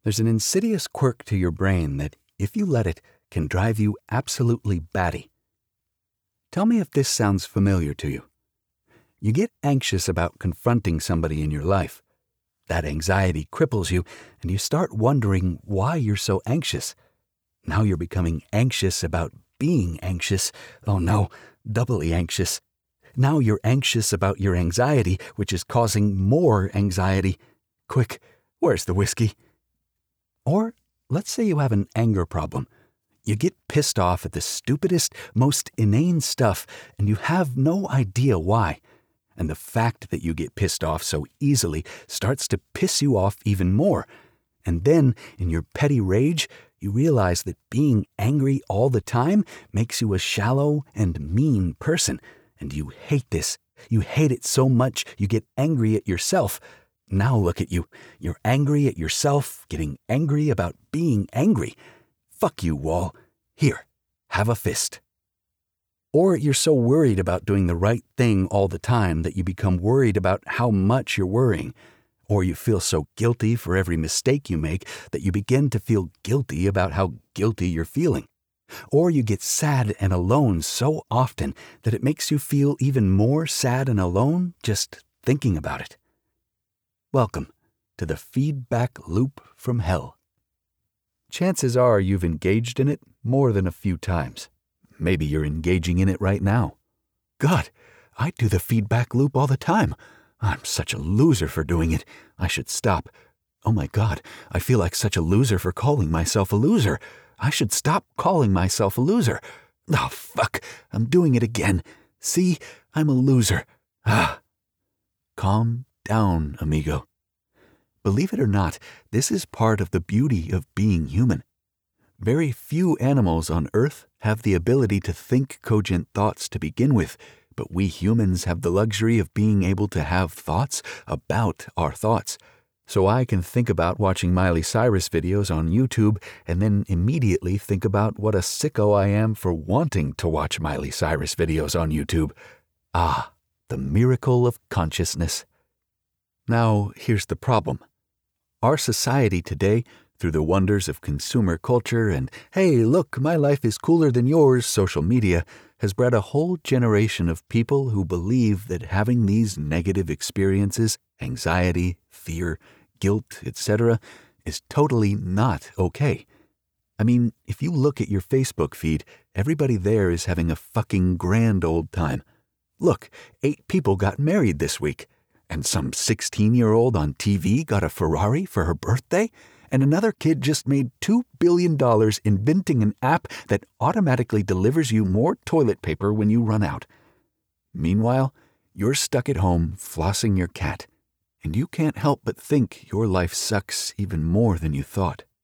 There's an insidious quirk to your brain that, if you let it, can drive you absolutely batty. Tell me if this sounds familiar to you. You get anxious about confronting somebody in your life. That anxiety cripples you, and you start wondering why you're so anxious. Now you're becoming anxious about being anxious. Oh no, doubly anxious. Now you're anxious about your anxiety, which is causing more anxiety. Quick, where's the whiskey? Or let's say you have an anger problem. You get pissed off at the stupidest, most inane stuff, and you have no idea why. And the fact that you get pissed off so easily starts to piss you off even more. And then, in your petty rage, you realize that being angry all the time makes you a shallow and mean person. And you hate this. You hate it so much you get angry at yourself. Now look at you. You're angry at yourself, getting angry about being angry. Fuck you, Wall. Here, have a fist. Or you're so worried about doing the right thing all the time that you become worried about how much you're worrying. Or you feel so guilty for every mistake you make that you begin to feel guilty about how guilty you're feeling. Or you get sad and alone so often that it makes you feel even more sad and alone just thinking about it. Welcome to the feedback loop from hell. Chances are you've engaged in it more than a few times. Maybe you're engaging in it right now. God, I do the feedback loop all the time. I'm such a loser for doing it. I should stop. Oh my God, I feel like such a loser for calling myself a loser. I should stop calling myself a loser. Oh, fuck, I'm doing it again. See, I'm a loser. Calm down, amigo. Believe it or not, this is part of the beauty of being human. Very few animals on Earth have the ability to think cogent thoughts to begin with, but we humans have the luxury of being able to have thoughts about our thoughts. So I can think about watching Miley Cyrus videos on YouTube and then immediately think about what a sicko I am for wanting to watch Miley Cyrus videos on YouTube. Ah, the miracle of consciousness. Now, here's the problem. Our society today, through the wonders of consumer culture and, hey, look, my life is cooler than yours, social media, has bred a whole generation of people who believe that having these negative experiences, anxiety, fear, guilt, etc., is totally not okay. I mean, if you look at your Facebook feed, everybody there is having a fucking grand old time. Look, 8 people got married this week, and some 16-year-old on TV got a Ferrari for her birthday, and another kid just made $2 billion inventing an app that automatically delivers you more toilet paper when you run out. Meanwhile, you're stuck at home flossing your cat, and you can't help but think your life sucks even more than you thought.